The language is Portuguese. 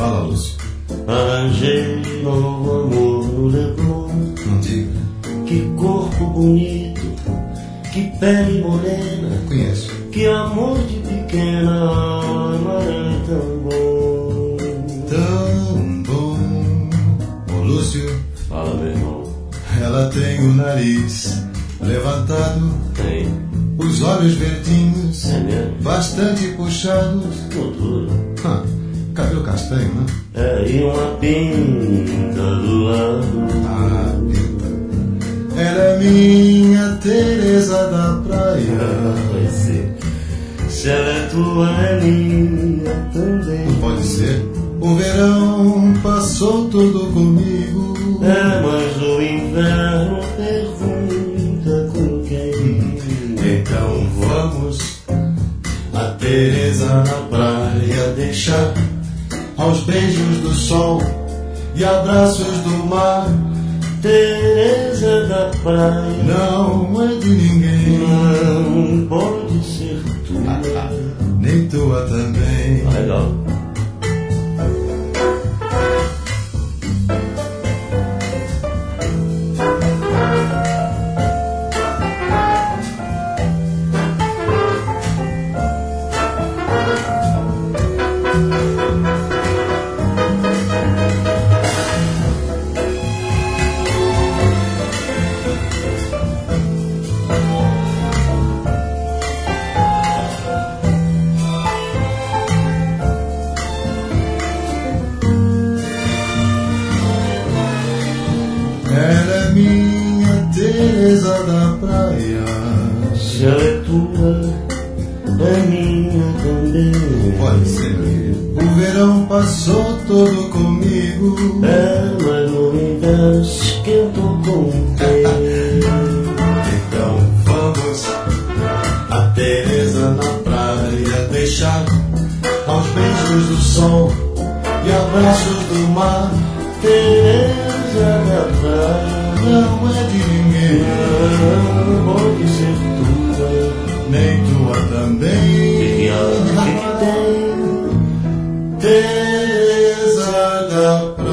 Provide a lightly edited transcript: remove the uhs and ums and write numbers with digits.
Fala, Lúcio. Arranjei novo amor no Leblon. Não diga. Que corpo bonito, que pele morena. Conheço. Que amor de pequena alma é tão bom. Tão bom. Ô, Lúcio. Fala, meu irmão. Ela tem o nariz levantado, Tem. os olhos verdinhos, É mesmo? bastante puxados. Cultura. Cabelo castanho, né? É, e uma pinta do lado. Ah, pinta. Ela é minha Teresa da praia. Vai ser. Se ela é tua, é minha também. Não pode ser. O verão passou tudo comigo. É, mas o inverno pergunta com quem. Então vamos a Teresa na praia deixar aos beijos do sol e abraços do mar. Teresa da praia Não é de ninguém, não pode ser tua. nem tua também. Legal. Ela é minha Teresa da praia. Se ela é tua, é minha também. Pode ser, meu filho. O verão passou todo comigo. É, mas no inverno se esquentou com quem. Então vamos a Teresa na praia deixar aos beijos do sol e abraços do mar. Teresa da praia Não é de ninguém, não pode ser tua. nem tua também. Que tem Teresa da praia.